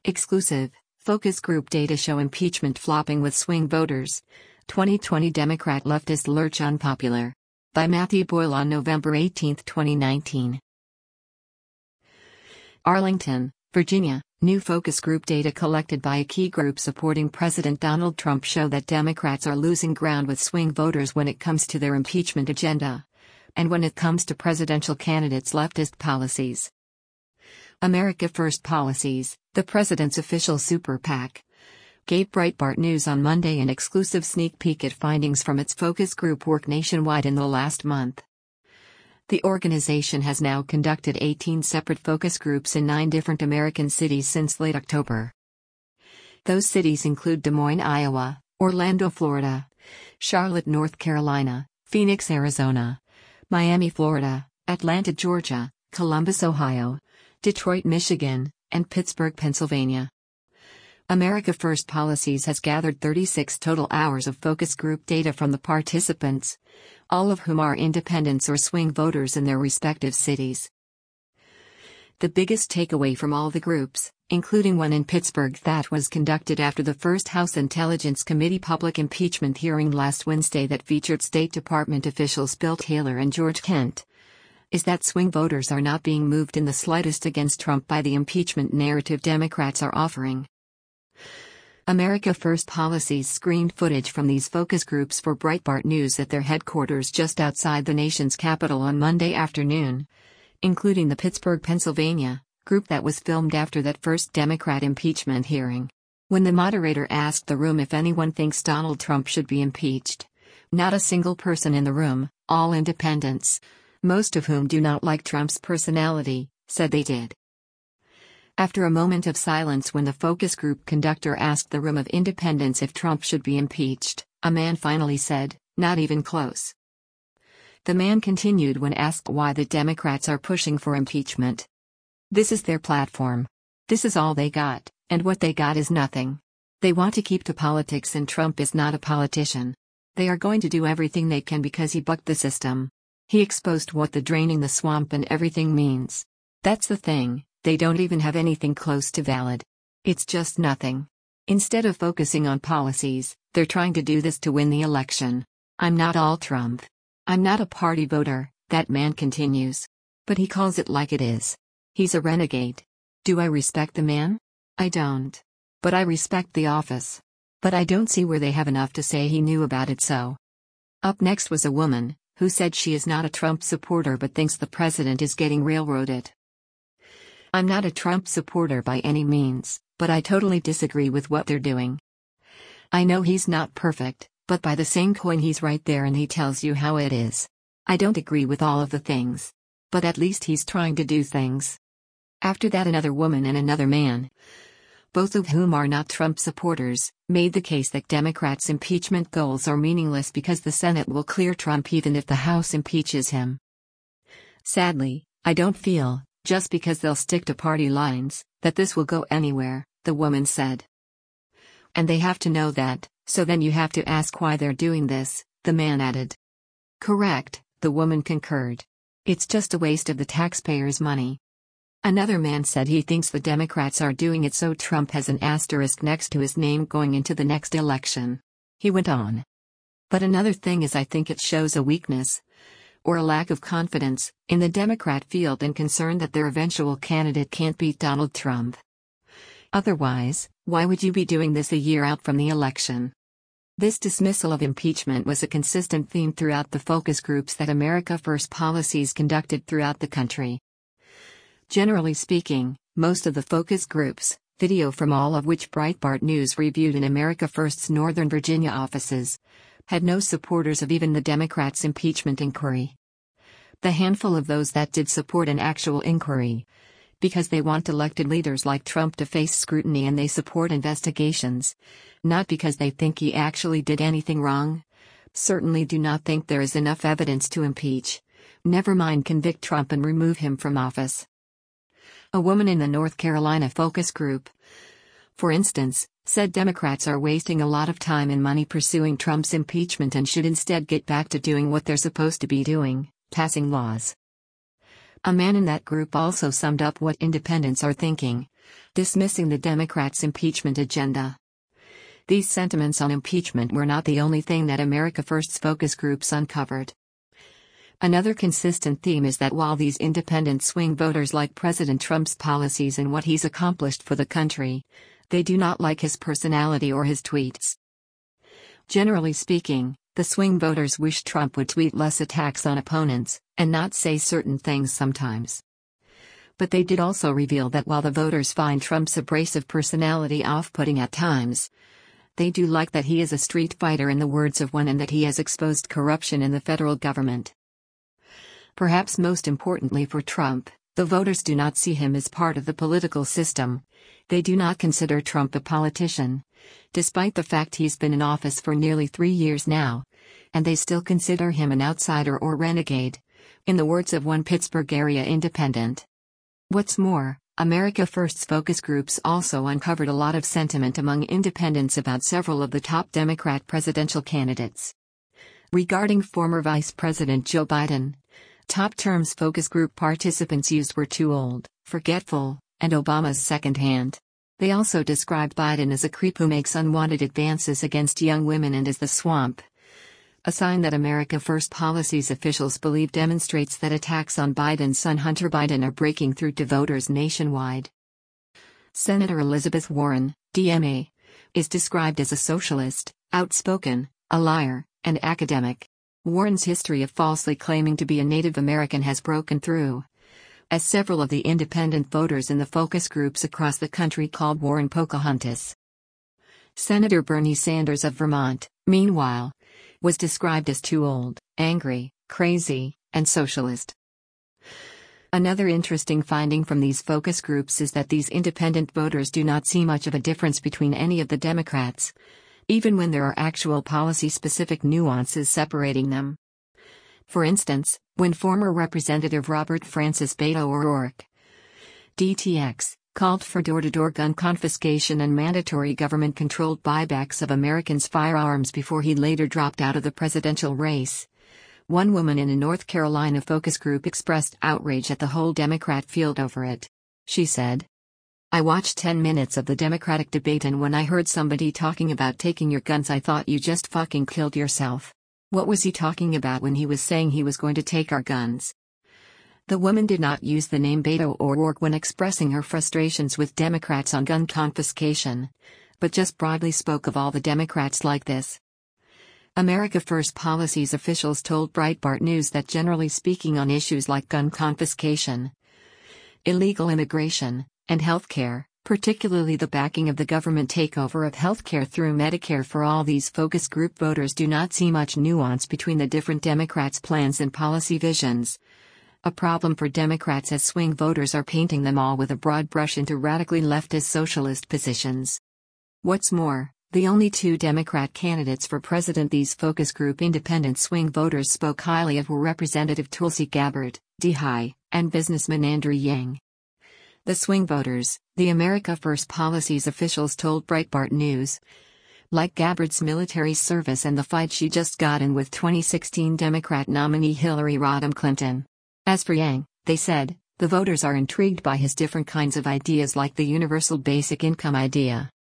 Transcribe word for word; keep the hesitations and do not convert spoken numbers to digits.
Exclusive, focus group data show impeachment flopping with swing voters. twenty twenty Democrat leftist lurch unpopular. By Matthew Boyle on November eighteenth, twenty nineteen. Arlington, Virginia, new focus group data collected by a key group supporting President Donald Trump show that Democrats are losing ground with swing voters when it comes to their impeachment agenda. And when it comes to presidential candidates' leftist policies. America First Policies, the president's official super PAC, gave Breitbart News on Monday an exclusive sneak peek at findings from its focus group work nationwide in the last month. The organization has now conducted eighteen separate focus groups in nine different American cities since late October. Those cities include Des Moines, Iowa, Orlando, Florida, Charlotte, North Carolina, Phoenix, Arizona, Miami, Florida, Atlanta, Georgia, Columbus, Ohio, Detroit, Michigan, and Pittsburgh, Pennsylvania. America First Policies has gathered thirty-six total hours of focus group data from the participants, all of whom are independents or swing voters in their respective cities. The biggest takeaway from all the groups, including one in Pittsburgh that was conducted after the first House Intelligence Committee public impeachment hearing last Wednesday that featured State Department officials Bill Taylor and George Kent, is that swing voters are not being moved in the slightest against Trump by the impeachment narrative Democrats are offering. America First Policies screened footage from these focus groups for Breitbart News at their headquarters just outside the nation's capital on Monday afternoon, including the Pittsburgh, Pennsylvania, group that was filmed after that first Democrat impeachment hearing. When the moderator asked the room if anyone thinks Donald Trump should be impeached, not a single person in the room, all independents, most of whom do not like Trump's personality, said they did. After a moment of silence when the focus group conductor asked the room of independents if Trump should be impeached, a man finally said, "Not even close." The man continued when asked why the Democrats are pushing for impeachment. "This is their platform. This is all they got, and what they got is nothing. They want to keep to politics and Trump is not a politician. They are going to do everything they can because he bucked the system. He exposed what the draining the swamp and everything means. That's the thing, they don't even have anything close to valid. It's just nothing. Instead of focusing on policies, they're trying to do this to win the election. I'm not all Trump. I'm not a party voter," that man continues. But he calls it like it is. He's a renegade. Do I respect the man? I don't. But I respect the office. But I don't see where they have enough to say he knew about it so. Up next was a woman, who said she is not a Trump supporter but thinks the president is getting railroaded. "I'm not a Trump supporter by any means, but I totally disagree with what they're doing. I know he's not perfect, but by the same coin he's right there and he tells you how it is. I don't agree with all of the things. But at least he's trying to do things." After that, another woman and another man, both of whom are not Trump supporters, made the case that Democrats' impeachment goals are meaningless because the Senate will clear Trump even if the House impeaches him. "Sadly, I don't feel, just because they'll stick to party lines, that this will go anywhere," the woman said. "And they have to know that, so then you have to ask why they're doing this," the man added. "Correct," the woman concurred. "It's just a waste of the taxpayers' money." Another man said he thinks the Democrats are doing it so Trump has an asterisk next to his name going into the next election. He went on. "But another thing is I think it shows a weakness, or a lack of confidence, in the Democrat field and concern that their eventual candidate can't beat Donald Trump. Otherwise, why would you be doing this a year out from the election?" This dismissal of impeachment was a consistent theme throughout the focus groups that America First Policies conducted throughout the country. Generally speaking, most of the focus groups, video from all of which Breitbart News reviewed in America First's Northern Virginia offices, had no supporters of even the Democrats' impeachment inquiry. The handful of those that did support an actual inquiry, because they want elected leaders like Trump to face scrutiny and they support investigations, not because they think he actually did anything wrong, certainly do not think there is enough evidence to impeach, never mind convict Trump and remove him from office. A woman in the North Carolina focus group, for instance, said Democrats are wasting a lot of time and money pursuing Trump's impeachment and should instead get back to doing what they're supposed to be doing, passing laws. A man in that group also summed up what independents are thinking, dismissing the Democrats' impeachment agenda. These sentiments on impeachment were not the only thing that America First's focus groups uncovered. Another consistent theme is that while these independent swing voters like President Trump's policies and what he's accomplished for the country, they do not like his personality or his tweets. Generally speaking, the swing voters wish Trump would tweet less attacks on opponents, and not say certain things sometimes. But they did also reveal that while the voters find Trump's abrasive personality off-putting at times, they do like that he is a street fighter in the words of one and that he has exposed corruption in the federal government. Perhaps most importantly for Trump, the voters do not see him as part of the political system. They do not consider Trump a politician, despite the fact he's been in office for nearly three years now, and they still consider him an outsider or renegade, in the words of one Pittsburgh area independent. What's more, America First's focus groups also uncovered a lot of sentiment among independents about several of the top Democrat presidential candidates. Regarding former Vice President Joe Biden, top terms focus group participants used were too old, forgetful, and Obama's second hand. They also described Biden as a creep who makes unwanted advances against young women and as the swamp. A sign that America First policies officials believe demonstrates that attacks on Biden's son Hunter Biden are breaking through to voters nationwide. Senator Elizabeth Warren, D M A, is described as a socialist, outspoken, a liar, and academic. Warren's history of falsely claiming to be a Native American has broken through, as several of the independent voters in the focus groups across the country called Warren Pocahontas. Senator Bernie Sanders of Vermont, meanwhile, was described as too old, angry, crazy, and socialist. Another interesting finding from these focus groups is that these independent voters do not see much of a difference between any of the Democrats, even when there are actual policy-specific nuances separating them. For instance, when former Representative Robert Francis Beto O'Rourke, D T X, called for door-to-door gun confiscation and mandatory government-controlled buybacks of Americans' firearms before he later dropped out of the presidential race, one woman in a North Carolina focus group expressed outrage at the whole Democrat field over it. She said, "I watched ten minutes of the Democratic debate and when I heard somebody talking about taking your guns I thought you just fucking killed yourself. What was he talking about when he was saying he was going to take our guns?" The woman did not use the name Beto O'Rourke when expressing her frustrations with Democrats on gun confiscation, but just broadly spoke of all the Democrats like this. America First policies officials told Breitbart News that generally speaking on issues like gun confiscation, illegal immigration, and healthcare, particularly the backing of the government takeover of healthcare through Medicare for all, these focus group voters do not see much nuance between the different Democrats' plans and policy visions. A problem for Democrats as swing voters are painting them all with a broad brush into radically leftist socialist positions. What's more, the only two Democrat candidates for president these focus group independent swing voters spoke highly of were Representative Tulsi Gabbard, D H I, and businessman Andrew Yang. The swing voters, the America First policies officials told Breitbart News, like Gabbard's military service and the fight she just got in with twenty sixteen Democrat nominee Hillary Rodham Clinton. As for Yang, they said, the voters are intrigued by his different kinds of ideas like the universal basic income idea,